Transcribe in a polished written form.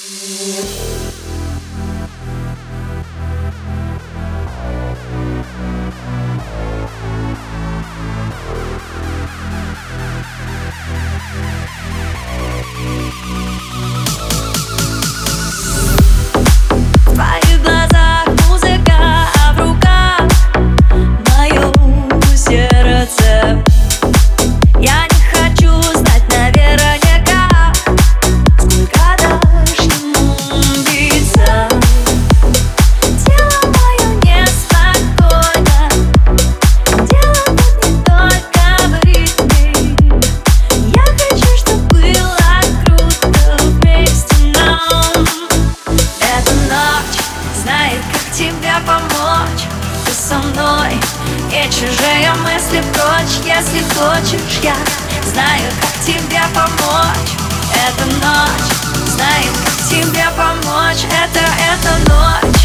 В твоих глазах музыка, а в руках мое сердце. Я не хочу знать наверняка, сколько дашь ему биться. Тело мое неспокойно, дело тут не только в ритме. Я хочу, чтоб было круто вместе нам. Эта ночь знает, как тебе помочь. Ты со мной, и чужие мысли прочь. Если хочешь, я знаю, как тебе помочь. Эта ночь знает, как тебе помочь. Это ночь.